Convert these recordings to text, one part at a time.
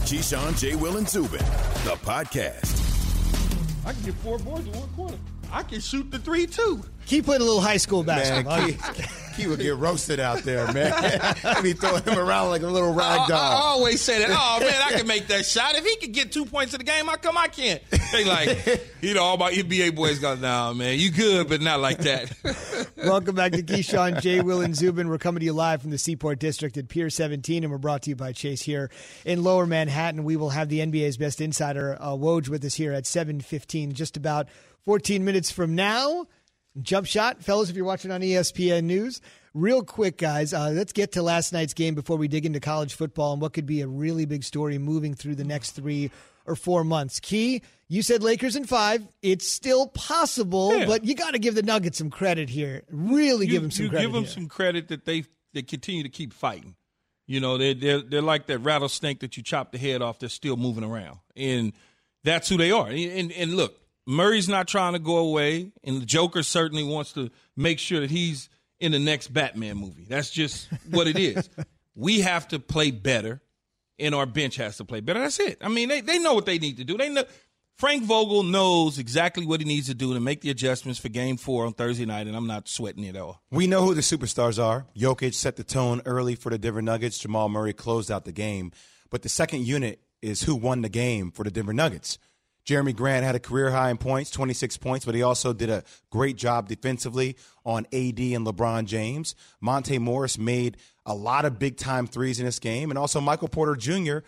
Keyshawn, J. Will, and Zubin, the podcast. I can get 4 boards in 1 quarter. I can shoot the 3, too. Keep playing a little high school basketball. Man, Key would get roasted out there, man. I'd be throwing him around like a little rag doll. I always say that. Oh, man, I can make that shot. If he could get 2 points in the game, how come I can't? They like, all my NBA boys go, nah, man, you good, but not like that. Welcome back to Keyshawn, J. Will, and Zubin. We're coming to you live from the Seaport District at Pier 17, and we're brought to you by Chase here in Lower Manhattan. We will have the NBA's best insider, Woj, with us here at 7:15, just about 14 minutes from now. Jump shot, fellas, if you're watching on ESPN News. Real quick, guys, let's get to last night's game before we dig into college football and what could be a really big story moving through the next 3 or 4 months. Key, you said Lakers in 5. It's still possible, but you got to give the Nuggets some credit here. Really give them some credit. You give them some credit that they continue to keep fighting. You know, they're like that rattlesnake that you chop the head off that's still moving around. And that's who they are. And look, Murray's not trying to go away, and the Joker certainly wants to make sure that he's in the next Batman movie. That's just what it is. We have to play better, and our bench has to play better. That's it. I mean, they know what they need to do. They know Frank Vogel knows exactly what he needs to do to make the adjustments for Game 4 on Thursday night, and I'm not sweating it at all. We know who the superstars are. Jokic set the tone early for the Denver Nuggets. Jamal Murray closed out the game. But the second unit is who won the game for the Denver Nuggets. Jeremy Grant had a career high in points, 26 points, but he also did a great job defensively on AD and LeBron James. Monte Morris made a lot of big-time threes in this game, and also Michael Porter Jr.,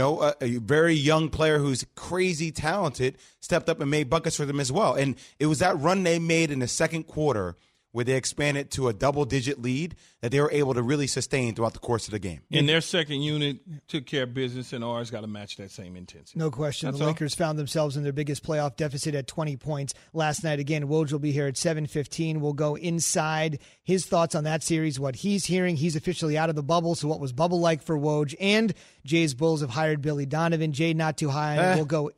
a very young player who's crazy talented, stepped up and made buckets for them as well. And it was that run they made in the second quarter where they expanded to a double-digit lead that they were able to really sustain throughout the course of the game. And their second unit took care of business, and ours got to match that same intensity. No question. That's the Lakers found themselves in their biggest playoff deficit at 20 points last night. Again, Woj will be here at 7:15. We'll go inside his thoughts on that series, what he's hearing. He's officially out of the bubble, so what was bubble like for Woj? And Jay's Bulls have hired Billy Donovan. Jay not too high. We'll go,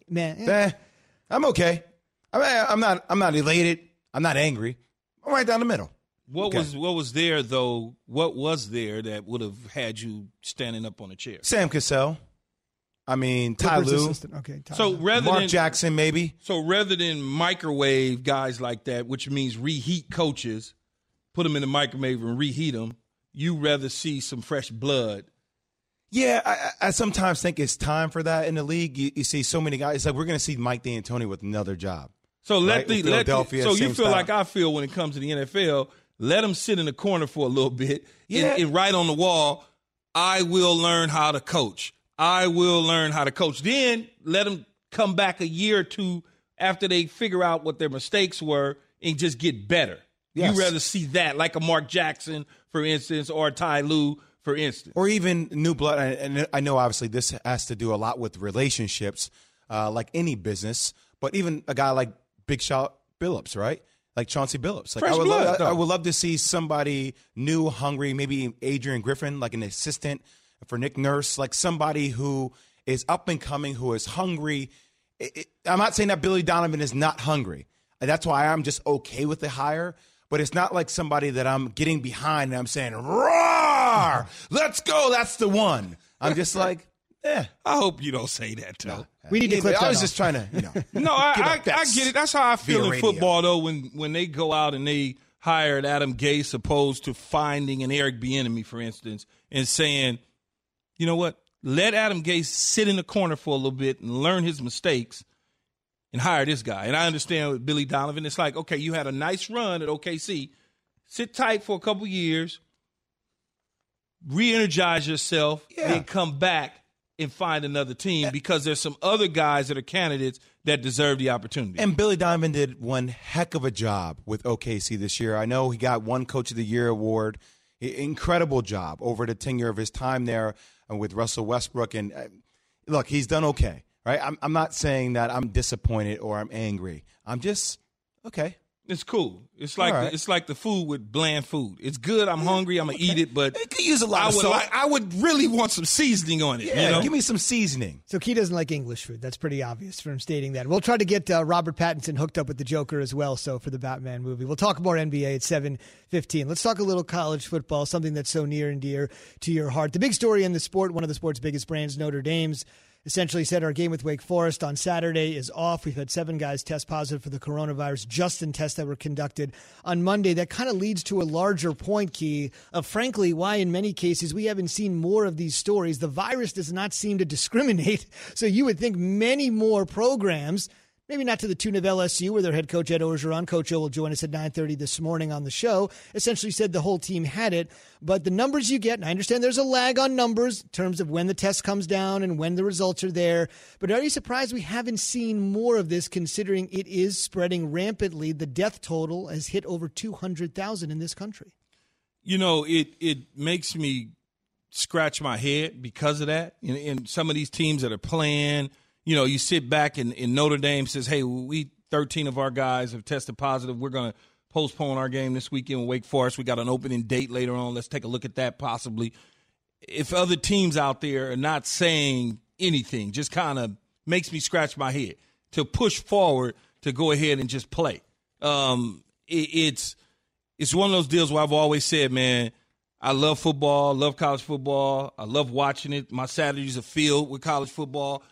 I'm okay. I'm not elated. I'm not angry. I'm right down the middle. What was there, though? What was there that would have had you standing up on a chair? Sam Cassell. I mean, Ty Lue. Okay, so Mark Jackson, maybe. So rather than microwave guys like that, which means reheat coaches, put them in the microwave and reheat them, you rather see some fresh blood. Yeah, I sometimes think it's time for that in the league. You see so many guys. It's like we're going to see Mike D'Antoni with another job. So so you feel like I feel when it comes to the NFL. Let them sit in the corner for a little bit and write on the wall, I will learn how to coach. I will learn how to coach. Then let them come back a year or two after they figure out what their mistakes were and just get better. Yes. You rather see that, like a Mark Jackson, for instance, or a Ty Lue, for instance. Or even new blood. And I know, obviously, this has to do a lot with relationships, like any business. But even a guy like Big Shot Billups, right? Like Chauncey Billups. Like I would love to see somebody new, hungry, maybe Adrian Griffin, like an assistant for Nick Nurse, like somebody who is up and coming, who is hungry. I'm not saying that Billy Donovan is not hungry. That's why I'm just okay with the hire. But it's not like somebody that I'm getting behind and I'm saying, roar, let's go, that's the one. I'm just like, I hope you don't say that, Tom. No. We need to clip that I was off. just trying to, No, I get it. That's how I feel in football, though, when they go out and they hired Adam Gase opposed to finding an Eric Bieniemy, for instance, and saying, you know what, let Adam Gase sit in the corner for a little bit and learn his mistakes and hire this guy. And I understand with Billy Donovan, it's like, okay, you had a nice run at OKC. Sit tight for a couple years, re-energize yourself, then come back and find another team because there's some other guys that are candidates that deserve the opportunity. And Billy Donovan did one heck of a job with OKC this year. I know he got one Coach of the Year award. Incredible job over the tenure of his time there with Russell Westbrook. And look, he's done okay, right? I'm not saying that I'm disappointed or I'm angry. I'm just, okay. It's cool. It's like it's like the food with bland food. It's good. I'm hungry. I'm gonna eat it, but it could use a lot of salt. I would really want some seasoning on it. Yeah, you know? Give me some seasoning. So Key doesn't like English food. That's pretty obvious from stating that. We'll try to get Robert Pattinson hooked up with the Joker as well. So for the Batman movie, we'll talk more NBA at 7:15. Let's talk a little college football, something that's so near and dear to your heart. The big story in the sport, one of the sport's biggest brands, Notre Dame's essentially said our game with Wake Forest on Saturday is off. We've had 7 guys test positive for the coronavirus, just in tests that were conducted on Monday. That kind of leads to a larger point, Key, of frankly why in many cases we haven't seen more of these stories. The virus does not seem to discriminate, so you would think many more programs, maybe not to the tune of LSU, where their head coach, Ed Orgeron, Coach O will join us at 9:30 this morning on the show, essentially said the whole team had it. But the numbers you get, and I understand there's a lag on numbers in terms of when the test comes down and when the results are there, but are you surprised we haven't seen more of this, considering it is spreading rampantly? The death total has hit over 200,000 in this country. You know, it makes me scratch my head because of that. And some of these teams that are playing, you know, you sit back and Notre Dame says, hey, 13 of our guys have tested positive. We're going to postpone our game this weekend with Wake Forest. We got an opening date later on. Let's take a look at that possibly. If other teams out there are not saying anything, just kind of makes me scratch my head to push forward to go ahead and just play. It's one of those deals where I've always said, man, I love football, love college football. I love watching it. My Saturdays are filled with college football.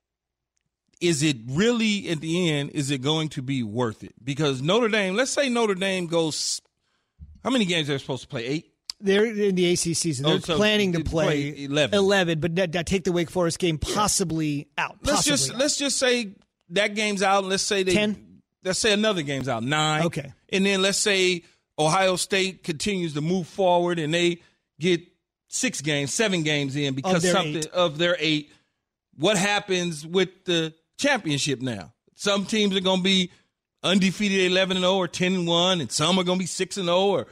Is it really, at the end, is it going to be worth it? Because Notre Dame, let's say Notre Dame goes, how many games are they supposed to play? 8? They're in the ACC season. They're planning to play 11, but take the Wake Forest game possibly out. Let's just say that game's out, and let's say 10. Let's say another game's out, 9. Okay. And then let's say Ohio State continues to move forward, and they get 7 games in because of their 8. What happens with the championship now? Some teams are going to be undefeated 11-0 or 10-1, and some are going to be 6-0 or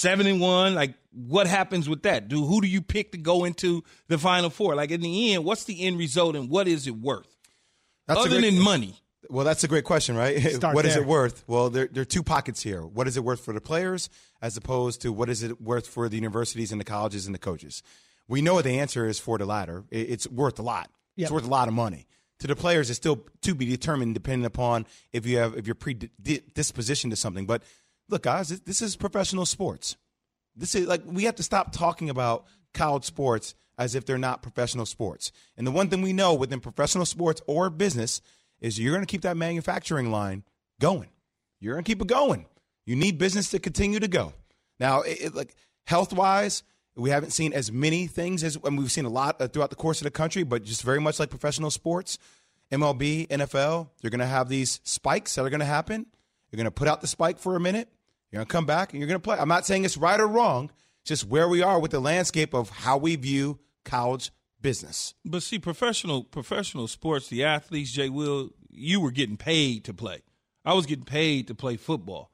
7-1. Like, what happens with that? Who do you pick to go into the Final Four? Like, in the end, what's the end result and what is it worth? Other than money. Well, that's a great question, right? What is it worth? Well, there are 2 pockets here. What is it worth for the players as opposed to what is it worth for the universities and the colleges and the coaches? We know what the answer is for the latter. It's worth a lot. Yep. It's worth a lot of money. To the players, it's still to be determined depending upon if you're predispositioned to something. But look, guys, this is professional sports. This is we have to stop talking about college sports as if they're not professional sports. And the one thing we know within professional sports or business is you're going to keep that manufacturing line going. You're going to keep it going. You need business to continue to go. Now, health-wise, we haven't seen as many things we've seen a lot throughout the course of the country, but just very much like professional sports, MLB, NFL, you're going to have these spikes that are going to happen. You're going to put out the spike for a minute. You're going to come back and you're going to play. I'm not saying it's right or wrong, just where we are with the landscape of how we view college business. But see, professional sports, the athletes, Jay Will, you were getting paid to play. I was getting paid to play football.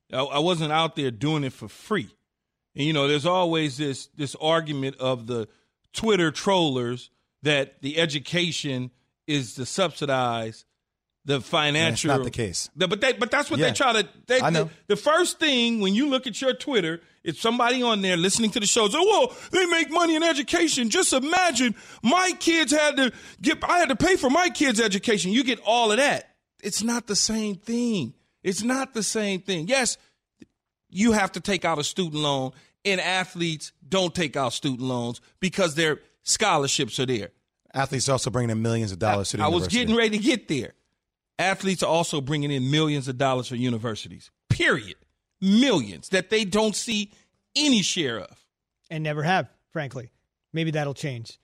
I wasn't out there doing it for free. And, you know, there's always this argument of the Twitter trollers that the education is to subsidize the financial. That's not the case. But that's what they try to. I know. The first thing when you look at your Twitter, it's somebody on there listening to the show. So, well, they make money in education. Just imagine my kids I had to pay for my kids' education. You get all of that. It's not the same thing. It's not the same thing. Yes, you have to take out a student loan, and athletes don't take out student loans because their scholarships are there. Athletes are also bringing in millions of dollars to the university. I was getting ready to get there. Athletes are also bringing in millions of dollars for universities, period. Millions that they don't see any share of. And never have, frankly. Maybe that'll change.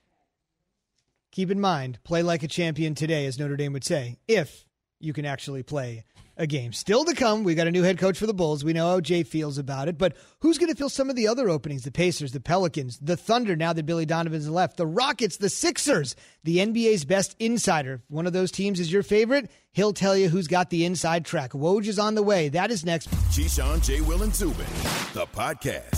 Keep in mind, play like a champion today, as Notre Dame would say, if you can actually play a game. Still to come, we got a new head coach for the Bulls. We know how Jay feels about it, but who's going to fill some of the other openings? The Pacers, the Pelicans, the Thunder, now that Billy Donovan's left, the Rockets, the Sixers, the NBA's best insider. One of those teams is your favorite. He'll tell you who's got the inside track. Woj is on the way. That is next. Keyshawn, J. Will, and Zubin, the podcast.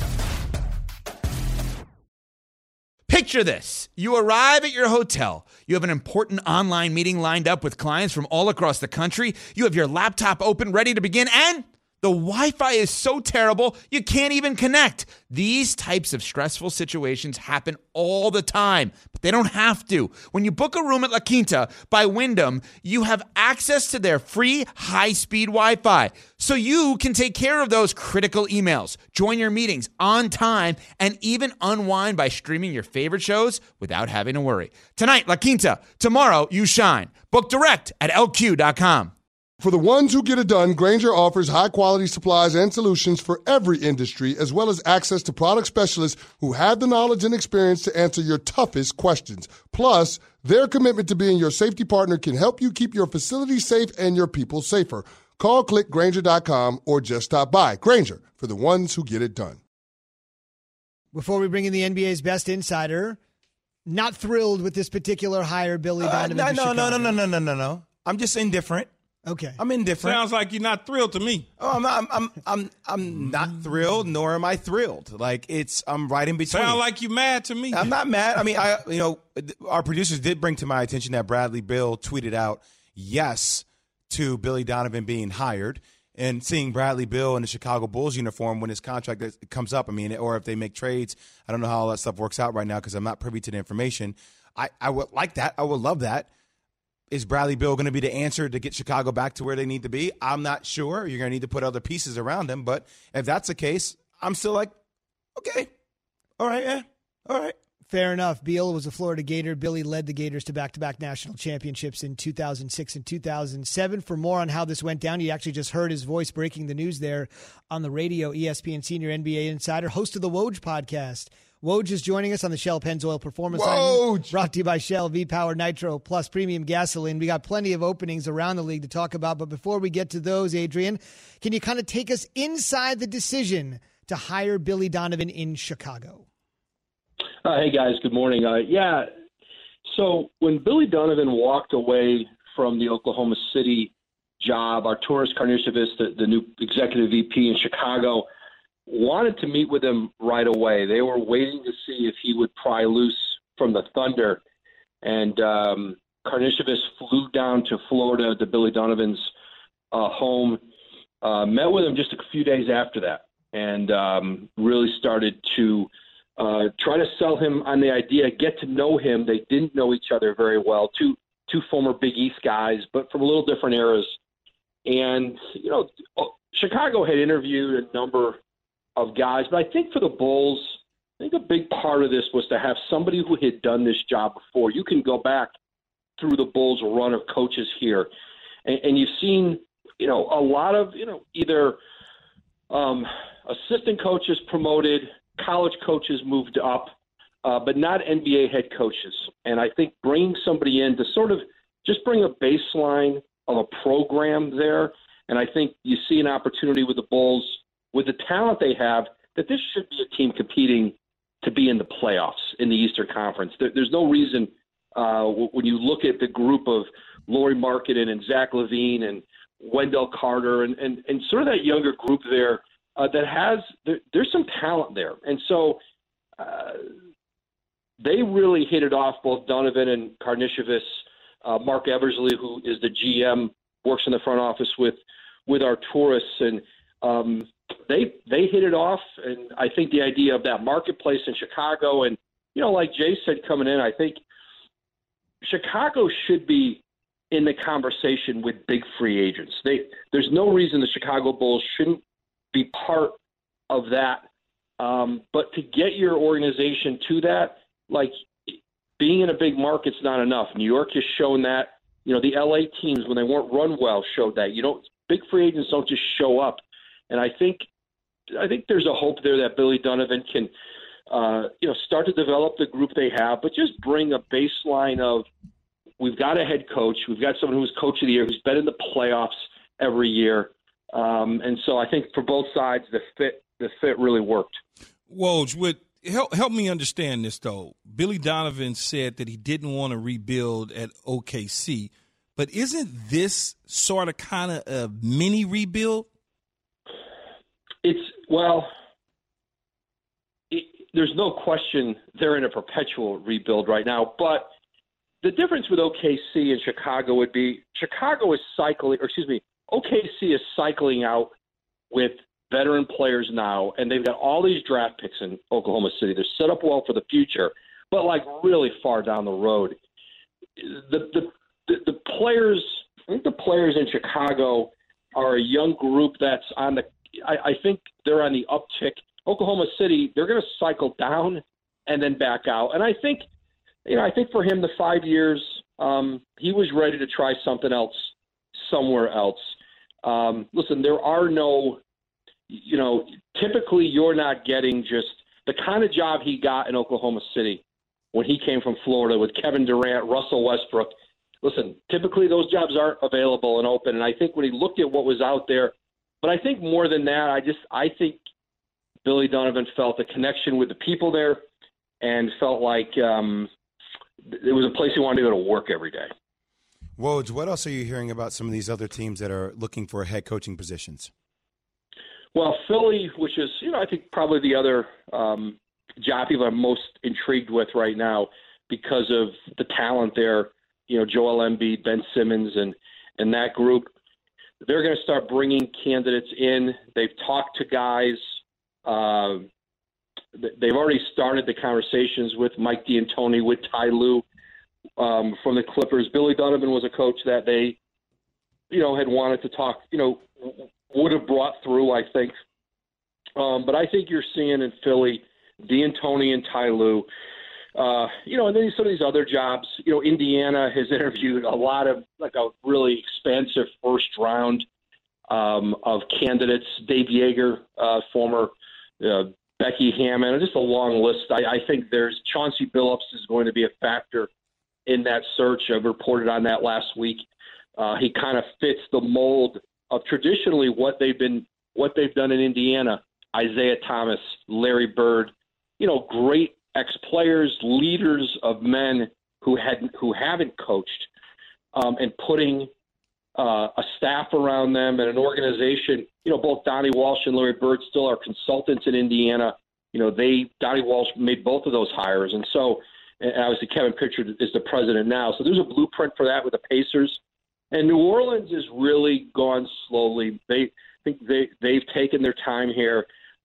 Picture this. You arrive at your hotel. You have an important online meeting lined up with clients from all across the country. You have your laptop open, ready to begin, and The Wi-Fi is so terrible, you can't even connect. These types of stressful situations happen all the time, but they don't have to. When you book a room at La Quinta by Wyndham, you have access to their free high-speed Wi-Fi, so you can take care of those critical emails, join your meetings on time, and even unwind by streaming your favorite shows without having to worry. Tonight, La Quinta. Tomorrow, you shine. Book direct at LQ.com. For the ones who get it done, Grainger offers high-quality supplies and solutions for every industry, as well as access to product specialists who have the knowledge and experience to answer your toughest questions. Plus, their commitment to being your safety partner can help you keep your facility safe and your people safer. Call, click Grainger.com, or just stop by. Grainger, for the ones who get it done. Before we bring in the NBA's best insider, not thrilled with this particular hire, Billy Donovan. No. I'm just indifferent. Okay. I'm indifferent. Sounds like you're not thrilled to me. Oh, I'm not thrilled, nor am I thrilled. I'm right in between. Sound like you mad to me. I'm not mad. I mean, our producers did bring to my attention that Bradley Beal tweeted out yes to Billy Donovan being hired, and seeing Bradley Beal in the Chicago Bulls uniform when his contract comes up. I mean, or if they make trades, I don't know how all that stuff works out right now because I'm not privy to the information. I would like that. I would love that. Is Bradley Beal going to be the answer to get Chicago back to where they need to be? I'm not sure. You're going to need to put other pieces around him. But if that's the case, I'm still like, okay, all right, yeah, all right. Fair enough. Beal was a Florida Gator. Billy led the Gators to back-to-back national championships in 2006 and 2007. For more on how this went down, you actually just heard his voice breaking the news there on the radio. ESPN senior NBA insider, host of the Woj podcast. Woj is joining us on the Shell Pennzoil Performance Line, brought to you by Shell V-Power Nitro Plus Premium Gasoline. We got plenty of openings around the league to talk about, but before we get to those, Adrian, can you kind of take us inside the decision to hire Billy Donovan in Chicago? Hey, guys. Good morning. So when Billy Donovan walked away from the Oklahoma City job, Arturas Karnisovas, the new executive VP in Chicago, wanted to meet with him right away. They were waiting to see if he would pry loose from the Thunder. And Karnisovas flew down to Florida, to Billy Donovan's home, met with him just a few days after that, and really started to try to sell him on the idea, get to know him. They didn't know each other very well, two former Big East guys, but from a little different eras. And, Chicago had interviewed a number of guys, but I think for the Bulls, I think a big part of this was to have somebody who had done this job before. You can go back through the Bulls' run of coaches here, and you've seen, a lot of, either assistant coaches promoted, college coaches moved up, but not NBA head coaches. And I think bringing somebody in to sort of just bring a baseline of a program there, and I think you see an opportunity with the Bulls, with the talent they have, that this should be a team competing to be in the playoffs in the Eastern Conference. There's no reason when you look at the group of Lauri Markkanen and Zach LaVine and Wendell Carter and sort of that younger group there that has there's some talent there. And so they really hit it off, both Donovan and Karnisovas. Mark Eversley, who is the GM, works in the front office with Arturas, and they hit it off. And I think the idea of that marketplace in Chicago, and like Jay said coming in, I think Chicago should be in the conversation with big free agents. There's no reason the Chicago Bulls shouldn't be part of that. But to get your organization to that, like being in a big market's not enough. New York has shown that. The LA teams, when they weren't run well, showed that. Big free agents don't just show up. And I think there's a hope there that Billy Donovan can, start to develop the group they have, but just bring a baseline of, we've got a head coach, we've got someone who's coach of the year, who's been in the playoffs every year. And so I think for both sides, the fit really worked. Woj, help me understand this, though. Billy Donovan said that he didn't want to rebuild at OKC, but isn't this sort of kind of a mini rebuild? There's no question they're in a perpetual rebuild right now, but the difference with OKC and Chicago would be OKC is cycling out with veteran players now, and they've got all these draft picks in Oklahoma City. They're set up well for the future, but like really far down the road. The players, I think the players in Chicago are a young group that's on the. I think they're on the uptick. Oklahoma City, they're going to cycle down and then back out. And I think for him, the 5 years, he was ready to try something else somewhere else. Listen, there are no, typically you're not getting just the kind of job he got in Oklahoma City when he came from Florida with Kevin Durant, Russell Westbrook. Listen, typically those jobs aren't available and open. And I think when he looked at what was out there, but I think more than that, I think Billy Donovan felt a connection with the people there and felt like it was a place he wanted to go to work every day. Woj, what else are you hearing about some of these other teams that are looking for head coaching positions? Well, Philly, which is, I think probably the other job people I'm most intrigued with right now because of the talent there, Joel Embiid, Ben Simmons, and that group. They're going to start bringing candidates in. They've talked to guys. They've already started the conversations with Mike D'Antoni, with Ty Lue from the Clippers. Billy Donovan was a coach that they, had wanted to talk, would have brought through, I think. But I think you're seeing in Philly, D'Antoni and Ty Lue, and then some of these other jobs. Indiana has interviewed a lot of a really expansive first round of candidates. Dave Yeager, former Becky Hammond, just a long list. I think there's Chauncey Billups is going to be a factor in that search. I've reported on that last week. He kind of fits the mold of traditionally what they've done in Indiana. Isaiah Thomas, Larry Bird, great ex-players, leaders of men who haven't coached, and putting a staff around them and an organization. Both Donnie Walsh and Larry Bird still are consultants in Indiana. Donnie Walsh made both of those hires, and obviously Kevin Pritchard is the president now. So there's a blueprint for that with the Pacers, and New Orleans has really gone slowly. They've taken their time here.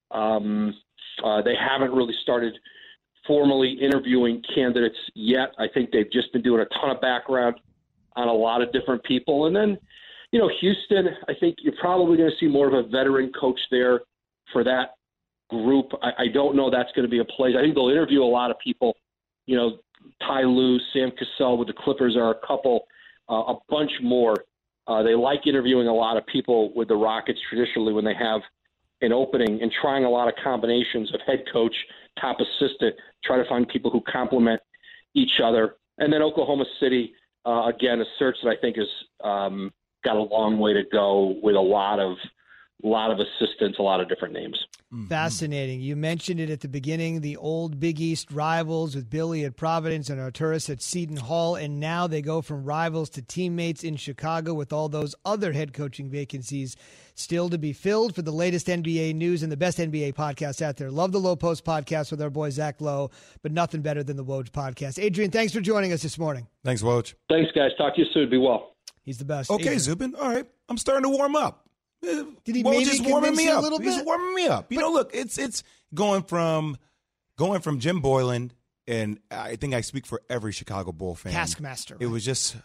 They haven't really started formally interviewing candidates yet. I think they've just been doing a ton of background on a lot of different people. And then, Houston, I think you're probably going to see more of a veteran coach there for that group. I don't know that's going to be a place. I think they'll interview a lot of people. Ty Lue, Sam Cassell with the Clippers are a bunch more. They like interviewing a lot of people with the Rockets traditionally when they have an opening and trying a lot of combinations of head coach, top assistant, try to find people who complement each other. And then Oklahoma City, again, a search that I think has got a long way to go with a lot of assistants, a lot of different names. Fascinating. You mentioned it at the beginning, the old Big East rivals with Billy at Providence and Arturas at Seton Hall, and now they go from rivals to teammates in Chicago with all those other head coaching vacancies still to be filled. For the latest NBA news and the best NBA podcast out there, love the Low Post podcast with our boy Zach Lowe, but nothing better than the Woj podcast. Adrian, thanks for joining us this morning. Thanks, Woj. Thanks, guys. Talk to you soon. Be well. He's the best. Okay, Adrian. Zubin. All right. I'm starting to warm up. Did he Woj maybe is warming convince me you up. a little bit? He's warming me up. Look, it's going from Jim Boylan, and I think I speak for every Chicago Bull fan. Taskmaster. It was just,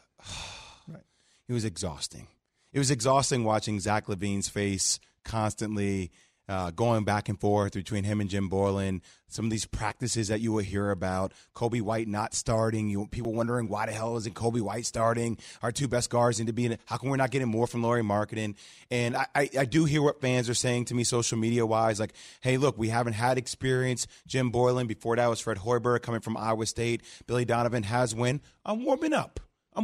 it was exhausting. It was exhausting watching Zach LaVine's face constantly going back and forth between him and Jim Boylan. Some of these practices that you will hear about, Kobe White not starting, people wondering why the hell isn't Kobe White starting? Our two best guards need to be in it. How come we're not getting more from Lauri Markkanen? And I do hear what fans are saying to me social media-wise, like, hey, look, we haven't had experience. Jim Boylan, before that was Fred Hoiberg coming from Iowa State. Billy Donovan has win. I'm warming up.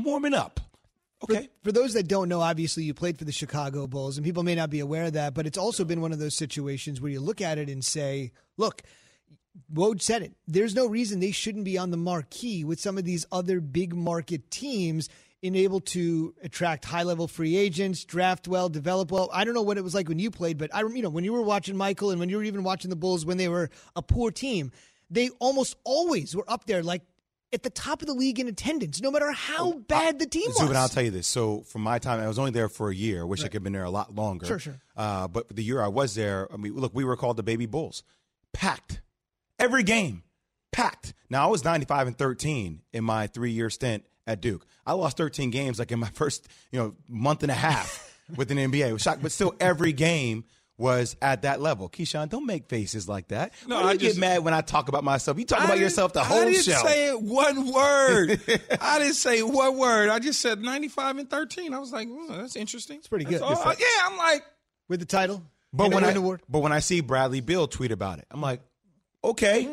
Okay. For those that don't know, obviously you played for the Chicago Bulls, and people may not be aware of that, but it's also been one of those situations where you look at it and say, look, Woj said it. There's no reason they shouldn't be on the marquee with some of these other big market teams and able to attract high-level free agents, draft well, develop well. I don't know what it was like when you played, but when you were watching Michael and when you were even watching the Bulls when they were a poor team, they almost always were up there like at the top of the league in attendance, no matter how bad the team was. Zubin, I'll tell you this. So from my time, I was only there for a year. I wish I could have been there a lot longer. Sure. But the year I was there, I mean, look, we were called the Baby Bulls. Packed. Every game. Packed. Now, I was 95-13 in my 3-year stint at Duke. I lost 13 games like in my first month and a half with an NBA. It was shocked, but still every game was at that level. Keyshawn, don't make faces like that. No, Why do you get mad when I talk about myself? You talk about yourself the whole show. I didn't say one word. I didn't say one word. I just said 95-13. I was like, that's interesting. It's pretty good. I'm like. With the title? But when I see Bradley Beal tweet about it, I'm like, okay.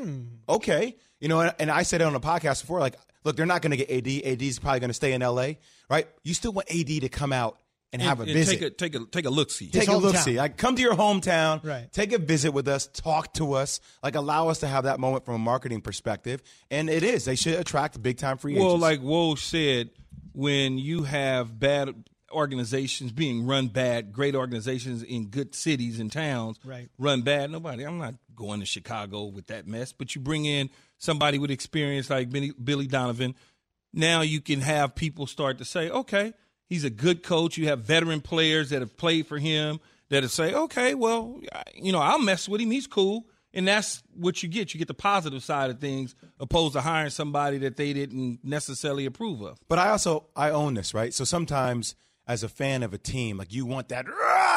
And I said it on the podcast before, like, look, they're not going to get AD. AD's probably going to stay in L.A., right? You still want AD to come out and have a visit. Take a look-see. Take a look-see. Like, come to your hometown. Right. Take a visit with us. Talk to us. Like, allow us to have that moment from a marketing perspective. And it is. They should attract big-time free agents. Well, like Woj said, when you have bad organizations being run bad, great organizations in good cities and towns run bad, I'm not going to Chicago with that mess. But you bring in somebody with experience like Billy Donovan. Now you can have people start to say, okay, he's a good coach. You have veteran players that have played for him that say, okay, well, I'll mess with him. He's cool. And that's what you get. You get the positive side of things opposed to hiring somebody that they didn't necessarily approve of. But I own this, right? So sometimes as a fan of a team, like you want that,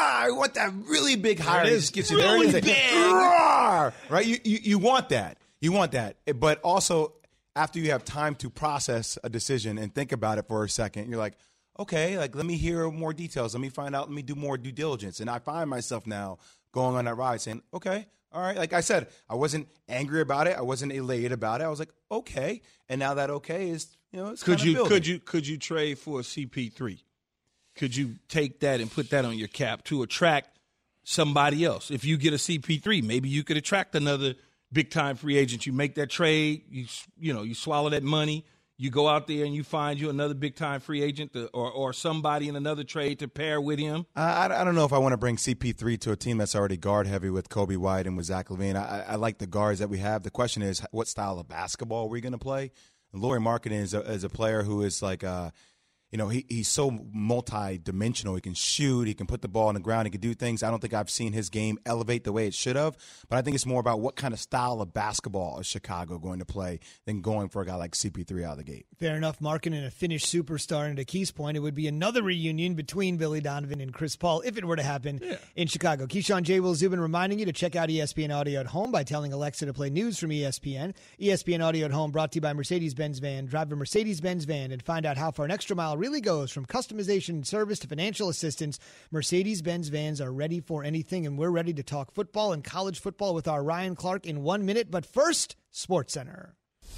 really big hire. It just gets you really there. big. Right? You want that. You want that. But also, after you have time to process a decision and think about it for a second, you're like, okay, like let me hear more details. Let me find out. Let me do more due diligence. And I find myself now going on that ride saying, okay, all right. Like I said, I wasn't angry about it. I wasn't elated about it. I was like, okay. And now that okay is, it's could you trade for a CP3? Could you take that and put that on your cap to attract somebody else? If you get a CP3, maybe you could attract another big-time free agent. You make that trade, you swallow that money, you go out there and you find you another big-time free agent or somebody in another trade to pair with him. I don't know if I want to bring CP3 to a team that's already guard-heavy with Kobe White and with Zach LaVine. I like the guards that we have. The question is, what style of basketball are we going to play? And Lauri Markkanen is a player who is like he's so multi-dimensional. He can shoot. He can put the ball on the ground. He can do things. I don't think I've seen his game elevate the way it should have. But I think it's more about what kind of style of basketball is Chicago going to play than going for a guy like CP3 out of the gate. Fair enough. Markkanen, a Finnish superstar, and to Keith's point, it would be another reunion between Billy Donovan and Chris Paul if it were to happen in Chicago. Keyshawn J. Will Zubin reminding you to check out ESPN Audio at Home by telling Alexa to play news from ESPN. ESPN Audio at Home brought to you by Mercedes-Benz Van. Drive a Mercedes-Benz Van and find out how far an extra mile really goes. From customization and service to financial assistance, Mercedes-Benz Vans are ready for anything, and we're ready to talk football and college football with our Ryan Clark in 1 minute. But first, SportsCenter.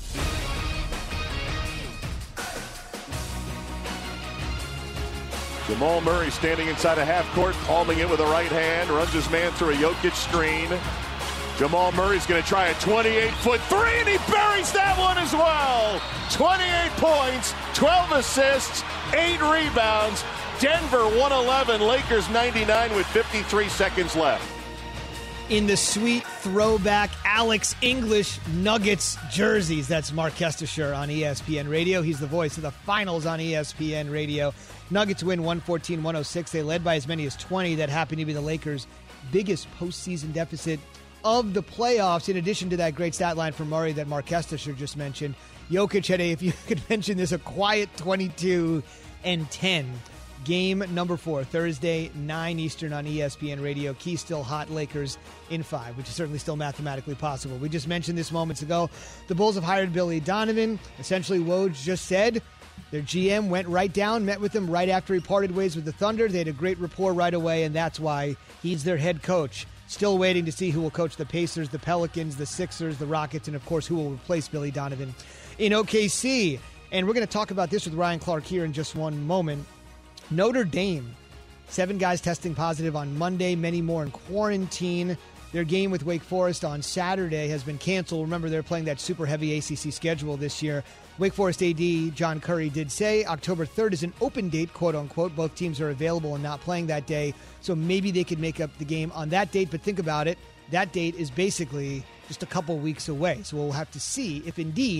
Jamal Murray standing inside a half court, palming it with a right hand, runs his man through a Jokic screen. Jamal Murray's going to try a 28-foot three, and he buries that one as well. 28 points, 12 assists, 8 rebounds. Denver 111, Lakers 99 with 53 seconds left. In the sweet throwback Alex English Nuggets jerseys. That's Mark Kestisher on ESPN Radio. He's the voice of the finals on ESPN Radio. Nuggets win 114-106. They led by as many as 20. That happened to be the Lakers' biggest postseason deficit of the playoffs. In addition to that great stat line from Murray that Mark Kestisher just mentioned, Jokic had if you could mention this, a quiet 22-10. Game number 4, Thursday, 9 Eastern on ESPN Radio. Key still hot, Lakers in 5, which is certainly still mathematically possible. We just mentioned this moments ago. The Bulls have hired Billy Donovan. Essentially, Woj just said their GM went right down, met with them right after he parted ways with the Thunder. They had a great rapport right away, and that's why he's their head coach. Still waiting to see who will coach the Pacers, the Pelicans, the Sixers, the Rockets, and, of course, who will replace Billy Donovan in OKC. And we're going to talk about this with Ryan Clark here in just one moment. Notre Dame, 7 guys testing positive on Monday, many more in quarantine. Their game with Wake Forest on Saturday has been canceled. Remember, they're playing that super heavy ACC schedule this year. Wake Forest AD John Curry did say October 3rd is an open date, quote unquote. Both teams are available and not playing that day, so maybe they could make up the game on that date. But think about it. That date is basically just a couple weeks away. So we'll have to see if indeed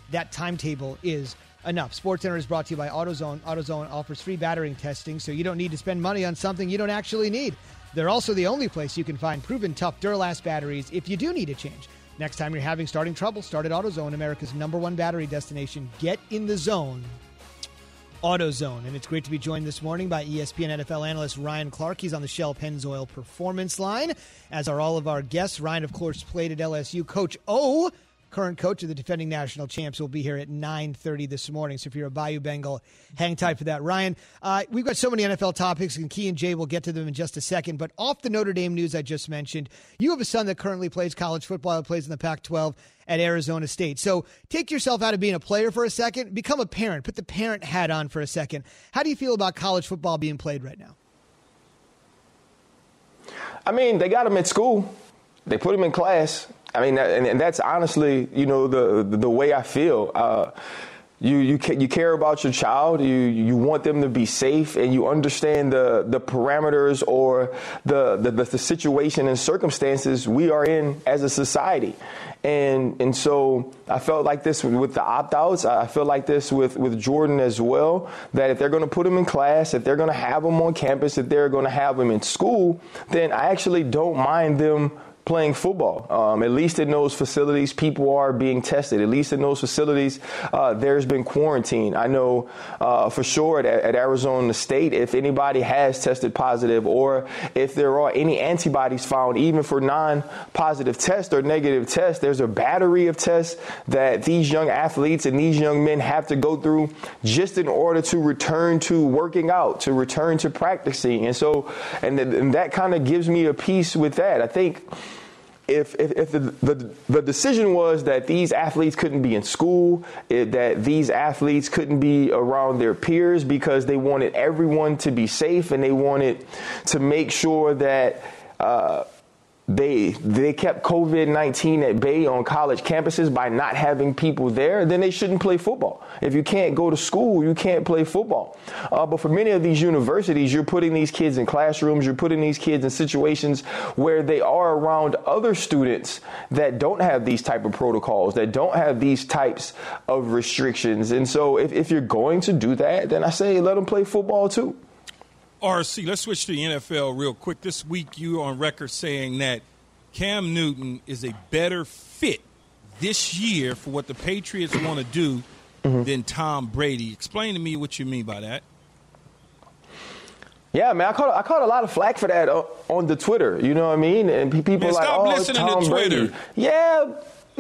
that timetable is enough. SportsCenter is brought to you by AutoZone. AutoZone offers free battery testing, so you don't need to spend money on something you don't actually need. They're also the only place you can find proven tough Duralast batteries if you do need a change. Next time you're having starting trouble, start at AutoZone, America's #1 battery destination. Get in the zone. AutoZone. And it's great to be joined this morning by ESPN NFL analyst Ryan Clark. He's on the Shell Pennzoil Performance line, as are all of our guests. Ryan, of course, played at LSU. Coach O, current coach of the defending national champs, will be here at 9:30 this morning. So if you're a Bayou Bengal, hang tight for that. Ryan, we've got so many NFL topics, and Key and Jay will get to them in just a second. But off the Notre Dame news I just mentioned, you have a son that currently plays college football, plays in the Pac-12 at Arizona State. So take yourself out of being a player for a second, become a parent, put the parent hat on for a second. How do you feel about college football being played right now? I mean, they got him at school. They put him in class. I mean, and that's honestly, the way I feel. You care about your child. You want them to be safe, and you understand the parameters or the situation and circumstances we are in as a society. And so I felt like this with the opt-outs. I feel like this with Jordan as well, that if they're going to put him in class, if they're going to have him on campus, if they're going to have him in school, then I actually don't mind them playing football. At least in those facilities, people are being tested. At least in those facilities, there's been quarantine. I know for sure at Arizona State, if anybody has tested positive or if there are any antibodies found, even for non-positive tests or negative tests, there's a battery of tests that these young athletes and these young men have to go through just in order to return to working out, to return to practicing. And so, and that kind of gives me a piece with that. I think if the decision was that these athletes couldn't be in school, that these athletes couldn't be around their peers because they wanted everyone to be safe and they wanted to make sure that they kept COVID-19 at bay on college campuses by not having people there, then they shouldn't play football. If you can't go to school, you can't play football. But for many of these universities, you're putting these kids in classrooms, you're putting these kids in situations where they are around other students that don't have these type of protocols, that don't have these types of restrictions. And so if you're going to do that, then I say let them play football too. RC, let's switch to the NFL real quick. This week you on record saying that Cam Newton is a better fit this year for what the Patriots want to do than Tom Brady. Explain to me what you mean by that. Yeah, man, I caught a lot of flack for that on the Twitter. You know what I mean? And people are like, "Oh, it's Tom Brady." Yeah.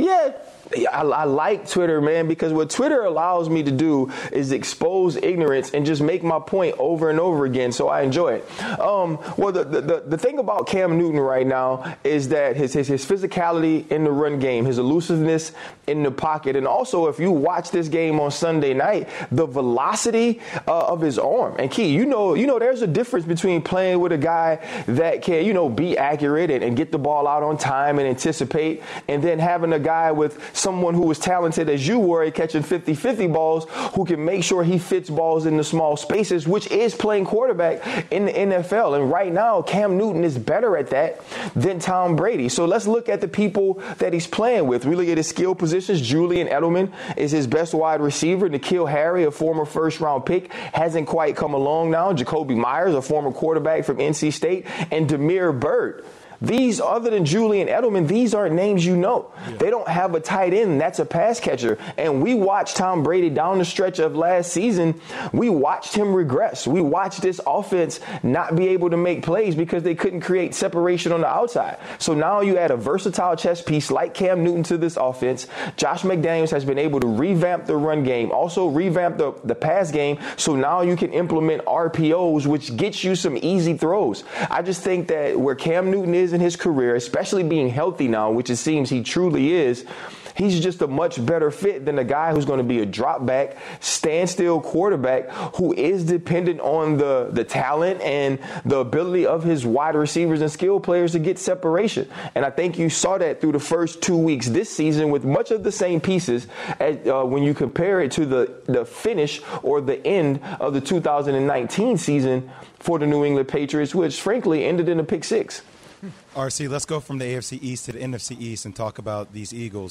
I like Twitter, man, because what Twitter allows me to do is expose ignorance and just make my point over and over again. So I enjoy it. Well, the thing about Cam Newton right now is that his physicality in the run game, his elusiveness in the pocket, and also if you watch this game on Sunday night, the velocity of his arm. And Key, you know, there's a difference between playing with a guy that can, be accurate and get the ball out on time and anticipate, and then having a guy with someone who was talented as you were at catching 50-50 balls, who can make sure he fits balls in the small spaces, which is playing quarterback in the NFL. And right now, Cam Newton is better at that than Tom Brady. So let's look at the people that he's playing with. We look at his skill positions. Julian Edelman is his best wide receiver. N'Keal Harry, a former first-round pick, hasn't quite come along now. Jacoby Myers, a former quarterback from NC State, and Damiere Byrd. These, other than Julian Edelman, these aren't names you know. Yeah. They don't have a tight end. That's a pass catcher. And we watched Tom Brady down the stretch of last season. We watched him regress. We watched this offense not be able to make plays because they couldn't create separation on the outside. So now you add a versatile chess piece like Cam Newton to this offense. Josh McDaniels has been able to revamp the run game, also revamp the pass game. So now you can implement RPOs, which gets you some easy throws. I just think that where Cam Newton is in his career, especially being healthy now, which it seems he truly is, he's just a much better fit than a guy who's going to be a drop back, standstill quarterback who is dependent on the talent and the ability of his wide receivers and skill players to get separation. And I think you saw that through the first 2 weeks this season with much of the same pieces as, when you compare it to the finish or the end of the 2019 season for the New England Patriots, which frankly ended in a pick six. RC, let's go from the AFC East to the NFC East and talk about these Eagles.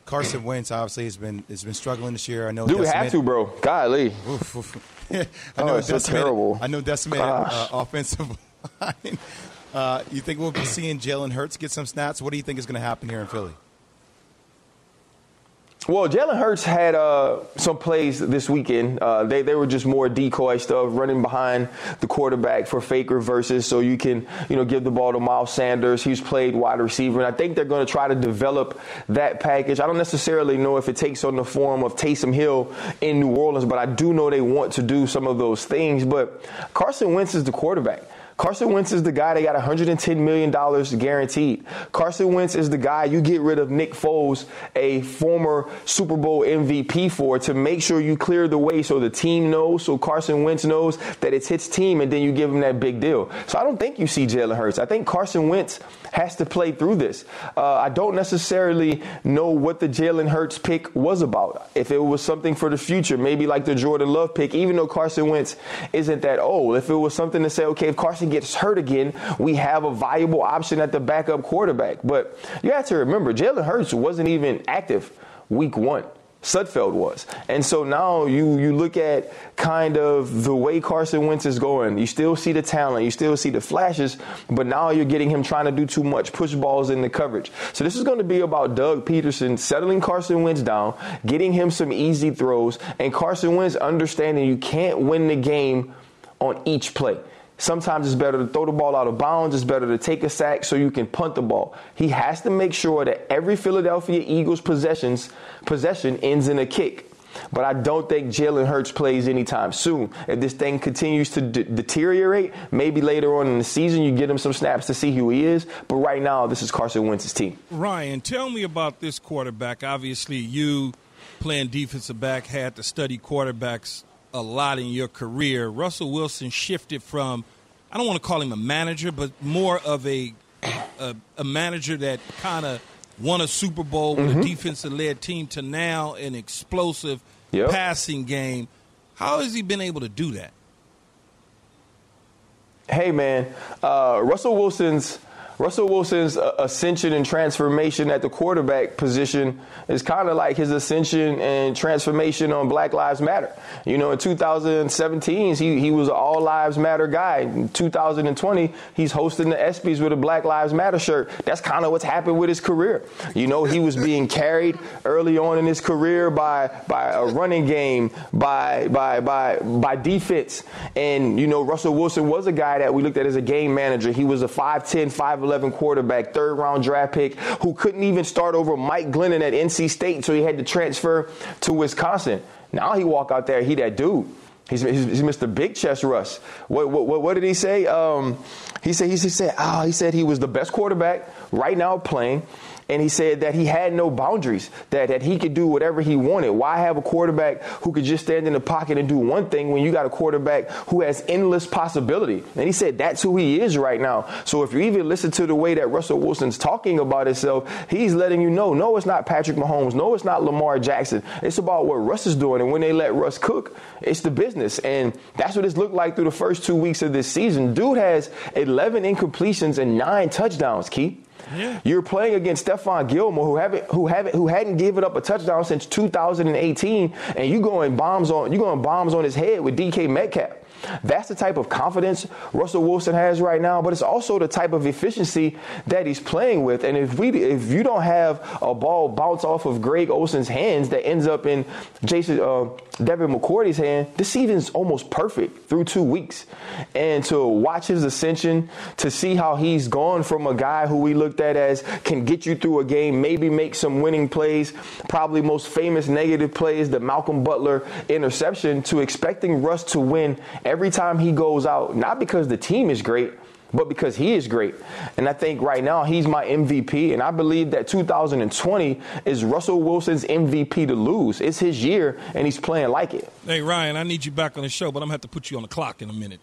Carson Wentz obviously has been struggling this year. I know. Dude, we have to, bro. Golly. I know it's so terrible. I know decimated offensive line. You think we'll be seeing Jalen Hurts get some snaps? What do you think is going to happen here in Philly? Well, Jalen Hurts had some plays this weekend. They were just more decoy stuff, running behind the quarterback for fake reverses so you can, give the ball to Miles Sanders. He's played wide receiver, and I think they're going to try to develop that package. I don't necessarily know if it takes on the form of Taysom Hill in New Orleans, but I do know they want to do some of those things. But Carson Wentz is the quarterback. Carson Wentz is the guy they got $110 million guaranteed. Carson Wentz is the guy you get rid of Nick Foles, a former Super Bowl MVP, for, to make sure you clear the way so the team knows, so Carson Wentz knows that it's his team, and then you give him that big deal. So I don't think you see Jalen Hurts. I think Carson Wentz has to play through this. I don't necessarily know what the Jalen Hurts pick was about. If it was something for the future, maybe like the Jordan Love pick, even though Carson Wentz isn't that old. If it was something to say, okay, if Carson gets hurt again, we have a viable option at the backup quarterback. But you have to remember, Jalen Hurts wasn't even active week 1. Sudfeld was. And so now you look at kind of the way Carson Wentz is going. You still see the talent. You still see the flashes. But now you're getting him trying to do too much, push balls in the coverage. So this is going to be about Doug Peterson settling Carson Wentz down, getting him some easy throws, and Carson Wentz understanding you can't win the game on each play. Sometimes it's better to throw the ball out of bounds. It's better to take a sack so you can punt the ball. He has to make sure that every Philadelphia Eagles possession ends in a kick. But I don't think Jalen Hurts plays anytime soon. If this thing continues to deteriorate, maybe later on in the season you get him some snaps to see who he is. But right now, this is Carson Wentz's team. Ryan, tell me about this quarterback. Obviously, you playing defensive back had to study quarterbacks a lot in your career. Russell Wilson shifted from, I don't want to call him a manager, but more of a manager that kind of won a Super Bowl with a defensive-led team to now an explosive passing game. How has he been able to do that? Hey, man, Russell Wilson's ascension and transformation at the quarterback position is kind of like his ascension and transformation on Black Lives Matter. In 2017, he was an All Lives Matter guy. In 2020, he's hosting the ESPYs with a Black Lives Matter shirt. That's kind of what's happened with his career. He was being carried early on in his career by a running game, by defense. And, Russell Wilson was a guy that we looked at as a game manager. He was a 5'10", 5'11" quarterback, third-round draft pick, who couldn't even start over Mike Glennon at NC State, so he had to transfer to Wisconsin. Now he walk out there, he that dude. He's Mr. Big Chest Russ. What did he say? He said he was the best quarterback right now playing. And he said that he had no boundaries, that he could do whatever he wanted. Why have a quarterback who could just stand in the pocket and do one thing when you got a quarterback who has endless possibility? And he said that's who he is right now. So if you even listen to the way that Russell Wilson's talking about himself, he's letting you know, no, it's not Patrick Mahomes. No, it's not Lamar Jackson. It's about what Russ is doing. And when they let Russ cook, it's the business. And that's what it's looked like through the first 2 weeks of this season. Dude has 11 incompletions and 9 touchdowns, Keith. Yeah. You're playing against Stephon Gilmore, who hadn't given up a touchdown since 2018, and you're going bombs on his head with DK Metcalf. That's the type of confidence Russell Wilson has right now, but it's also the type of efficiency that he's playing with. And if you don't have a ball bounce off of Greg Olsen's hands that ends up in Devin McCourty's hand, this season's almost perfect through 2 weeks. And to watch his ascension, to see how he's gone from a guy who we looked at as can get you through a game, maybe make some winning plays, probably most famous negative plays, the Malcolm Butler interception, to expecting Russ to win every time he goes out, not because the team is great, but because he is great. And I think right now he's my MVP, and I believe that 2020 is Russell Wilson's MVP to lose. It's his year, and he's playing like it. Hey, Ryan, I need you back on the show, but I'm going to have to put you on the clock in a minute.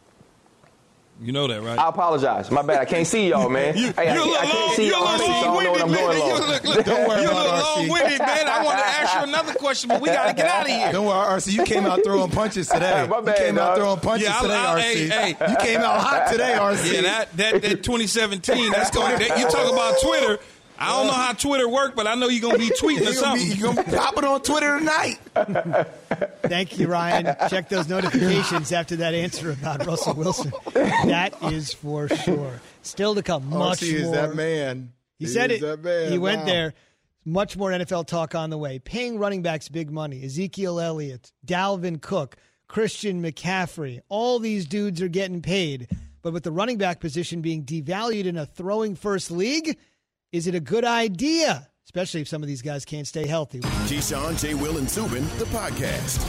You know that, right? I apologize. My bad. I can't see y'all, man. I can't see y'all, so I don't know what I'm doing long. Don't worry about it, RC. Long-winded, man. I want to ask you another question, but we got to get out of here. Don't worry, RC. You came out throwing punches today. My bad, you came out throwing punches today, RC. Hey. You came out hot today, RC. Yeah, that 2017, that's going. You talk about Twitter. I don't know how Twitter works, but I know you're going to be tweeting or something. You're going to pop it on Twitter tonight. Thank you, Ryan. Check those notifications after that answer about Russell Wilson. That is for sure. Still to come, much more. Is that man. He said it. He went there. Much more NFL talk on the way. Paying running backs big money. Ezekiel Elliott, Dalvin Cook, Christian McCaffrey. All these dudes are getting paid. But with the running back position being devalued in a throwing first league, is it a good idea? Especially if some of these guys can't stay healthy. Keyshawn, J. Will, and Zubin, the podcast.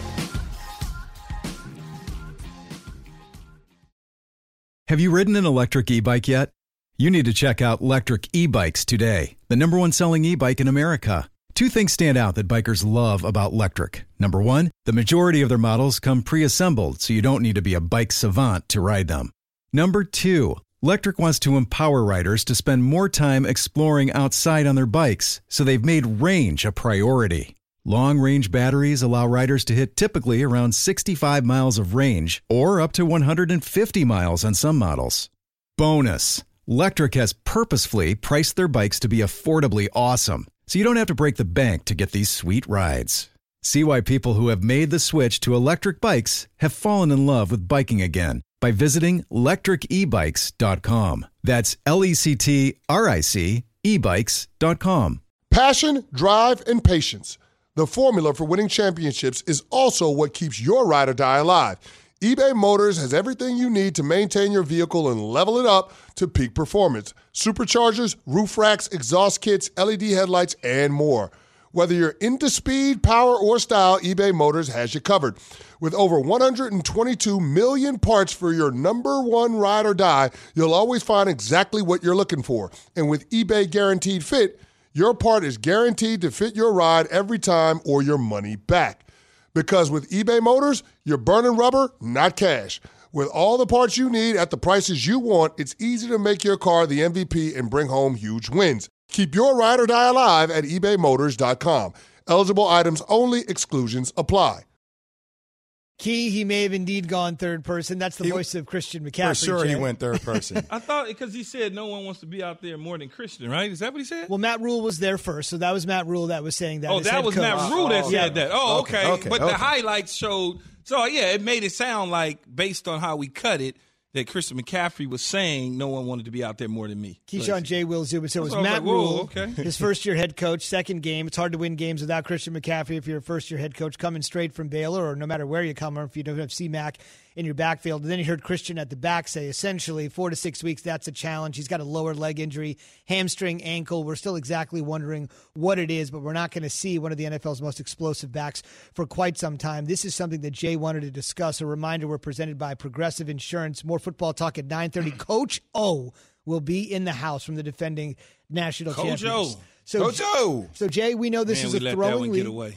Have you ridden an electric e-bike yet? You need to check out Lectric E-Bikes today, the #1 selling e-bike in America. Two things stand out that bikers love about Lectric. Number one, the majority of their models come pre-assembled, so you don't need to be a bike savant to ride them. Number two, Lectric wants to empower riders to spend more time exploring outside on their bikes, so they've made range a priority. Long-range batteries allow riders to hit typically around 65 miles of range, or up to 150 miles on some models. Bonus, Lectric has purposefully priced their bikes to be affordably awesome, so you don't have to break the bank to get these sweet rides. See why people who have made the switch to electric bikes have fallen in love with biking again by visiting lectricebikes.com. That's LECTRIC ebikes.com. Passion, drive, and patience. The formula for winning championships is also what keeps your ride or die alive. eBay Motors has everything you need to maintain your vehicle and level it up to peak performance. Superchargers, roof racks, exhaust kits, LED headlights, and more. Whether you're into speed, power, or style, eBay Motors has you covered. With over 122 million parts for your number one ride or die, you'll always find exactly what you're looking for. And with eBay Guaranteed Fit, your part is guaranteed to fit your ride every time or your money back. Because with eBay Motors, you're burning rubber, not cash. With all the parts you need at the prices you want, it's easy to make your car the MVP and bring home huge wins. Keep your ride or die alive at ebaymotors.com. Eligible items only. Exclusions apply. Key, he may have indeed gone third person. That's the voice of Christian McCaffrey. For sure Jay. he went third person. I thought because he said no one wants to be out there more than Christian, right? Is that what he said? Well, Matt Rule was there first, so that was Matt Rule that was saying that. Oh, that was Matt Rule that said that. Oh, okay. But the highlights showed. So, yeah, it made it sound like, based on how we cut it, that Christian McCaffrey was saying no one wanted to be out there more than me. Keyshawn, J. Will, Zubin. So it was Matt Rule, his first-year head coach, second game. It's hard to win games without Christian McCaffrey if you're a first-year head coach coming straight from Baylor, or no matter where you come, or if you don't have C-Mac in your backfield. And then you heard Christian at the back say, essentially, 4 to 6 weeks, that's a challenge. He's got a lower leg injury, hamstring, ankle. We're still exactly wondering what it is, but we're not going to see one of the NFL's most explosive backs for quite some time. This is something that Jay wanted to discuss. A reminder, we're presented by Progressive Insurance. More football talk at 9:30. Coach O will be in the house from the defending national champions. Coach O. Coach O. So, Jay, we know this is a throwing league. Get away.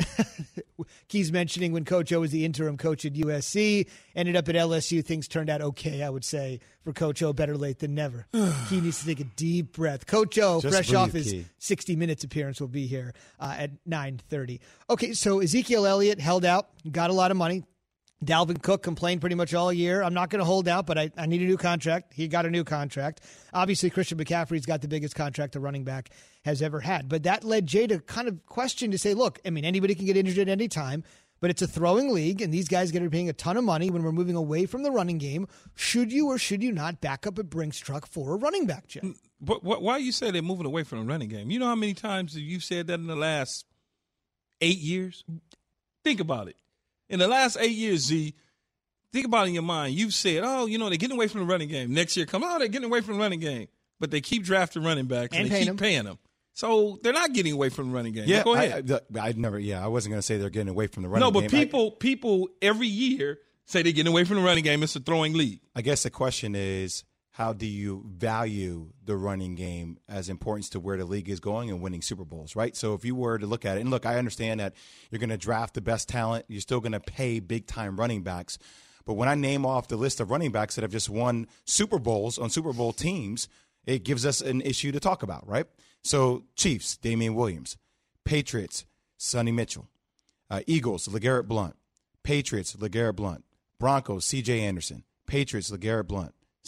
Keys mentioning when Coach O was the interim coach at USC, ended up at LSU. Things turned out okay, I would say, for Coach O. Better late than never. Key needs to take a deep breath. Coach O, Just fresh breathe, off his Key. 60 Minutes appearance, will be here at 9:30. Okay, so Ezekiel Elliott held out, got a lot of money. Dalvin Cook complained pretty much all year. I'm not going to hold out, but I need a new contract. He got a new contract. Obviously, Christian McCaffrey's got the biggest contract a running back has ever had. But that led Jay to kind of question, to say, look, I mean, anybody can get injured at any time, but it's a throwing league, and these guys are paying a ton of money when we're moving away from the running game. Should you or should you not back up a Brinks truck for a running back, Jay? But why you say they're moving away from the running game? You know how many times you've said that in the last 8 years? Think about it. In the last 8 years, Z, think about it in your mind. You've said, oh, you know, they're getting away from the running game. Next year, they're getting away from the running game. But they keep drafting running backs and they keep paying them. So they're not getting away from the running game. Yeah, go ahead. I wasn't going to say they're getting away from the running game. No, but people every year say they're getting away from the running game. It's a throwing league. I guess the question is, how do you value the running game as importance to where the league is going and winning Super Bowls, right? So if you were to look at it, and look, I understand that you're going to draft the best talent. You're still going to pay big-time running backs. But when I name off the list of running backs that have just won Super Bowls on Super Bowl teams, it gives us an issue to talk about, right? So Chiefs, Damian Williams. Patriots, Sonny Mitchell. Eagles, LeGarrette Blount. Patriots, LeGarrette Blount. Broncos, C.J. Anderson. Patriots, LeGarrette Blount.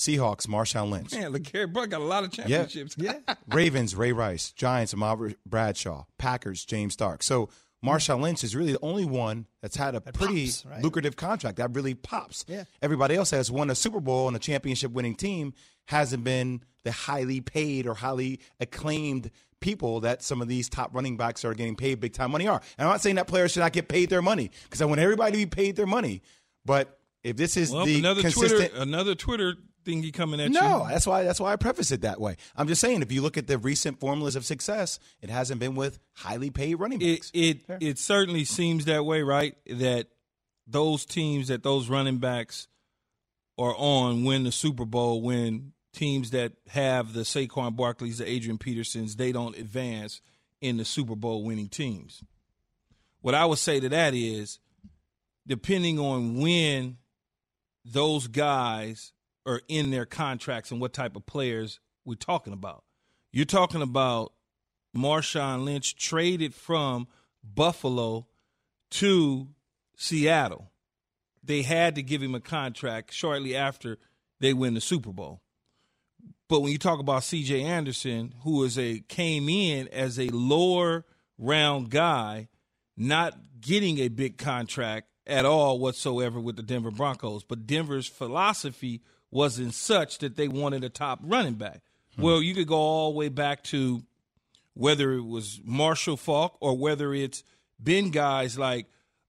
Seahawks, Marshawn Lynch. Man, LeGarrette Blount got a lot of championships. Yeah. Ravens, Ray Rice. Giants, Ahmad Bradshaw. Packers, James Stark. So Marshawn Lynch is really the only one that's had a pretty lucrative contract that really pops. Yeah. Everybody else has won a Super Bowl and a championship-winning team hasn't been the highly paid or highly acclaimed people that some of these top running backs that are getting paid big-time money are. And I'm not saying that players should not get paid their money because I want everybody to be paid their money. But if this is another Twitter thingy coming at you. No, that's why I preface it that way. I'm just saying if you look at the recent formulas of success, it hasn't been with highly paid running backs. It certainly seems that way, right? That those teams that those running backs are on win the Super Bowl when teams that have the Saquon Barkleys, the Adrian Petersons, they don't advance in the Super Bowl winning teams. What I would say to that is, depending on when those guys are in their contracts and what type of players we're talking about. You're talking about Marshawn Lynch traded from Buffalo to Seattle. They had to give him a contract shortly after they win the Super Bowl. But when you talk about C.J. Anderson, who came in as a lower round guy, not getting a big contract at all whatsoever with the Denver Broncos, but Denver's philosophy wasn't such that they wanted a top running back. Well, you could go all the way back to whether it was Marshall Faulk or whether it's been guys like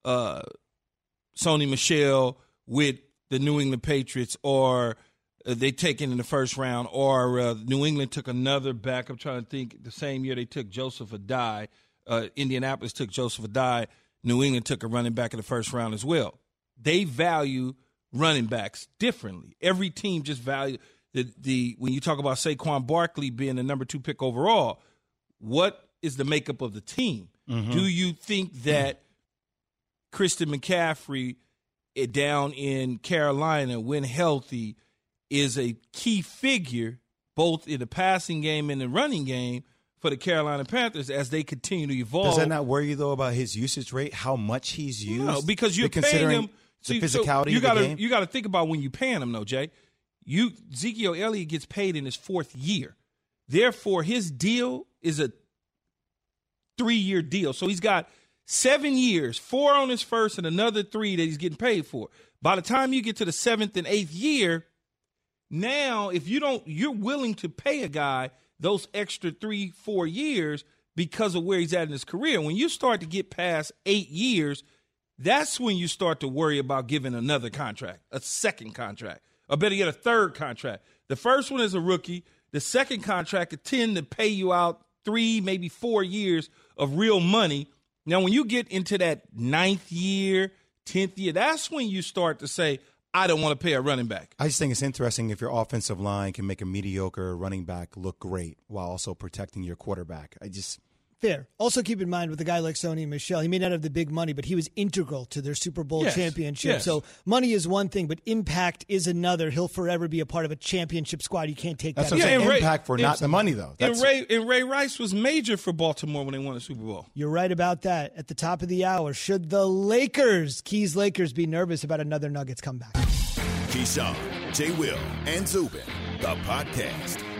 Sony Michel with the New England Patriots, or they taken in the first round, or New England took another back. I'm trying to think. The same year they took Joseph Adai. Indianapolis took Joseph Adai. New England took a running back in the first round as well. They value running backs differently. Every team just value when you talk about Saquon Barkley being the number 2 pick overall, what is the makeup of the team? Mm-hmm. Do you think that Christian McCaffrey down in Carolina, when healthy, is a key figure both in the passing game and the running game for the Carolina Panthers as they continue to evolve? Does that not worry you, though, about his usage rate, how much he's used? No, because you're paying him. The physicality of the game? You got to think about when you're paying him, though, Jay. Ezekiel Elliott gets paid in his 4th year. Therefore, his deal is a 3-year deal. So he's got 7 years, 4 on his first and another 3 that he's getting paid for. By the time you get to the 7th and 8th year, now if you're willing to pay a guy those extra 3-4 years because of where he's at in his career. When you start to get past 8 years, that's when you start to worry about giving another contract, a second contract, or better yet, a third contract. The first one is a rookie. The second contract could tend to pay you out 3, maybe 4 years of real money. Now, when you get into that 9th year, 10th year, that's when you start to say, I don't want to pay a running back. I just think it's interesting if your offensive line can make a mediocre running back look great while also protecting your quarterback. Fair. Also keep in mind with a guy like Sony Michel, he may not have the big money, but he was integral to their Super Bowl championship. Yes. So money is one thing, but impact is another. He'll forever be a part of a championship squad. You can't take That's that. What I'm saying. Impact for not the money, though. And Ray Rice was major for Baltimore when they won the Super Bowl. You're right about that. At the top of the hour, should the Keys Lakers, be nervous about another Nuggets comeback? Keyshawn, J. Will, and Zubin, the podcast.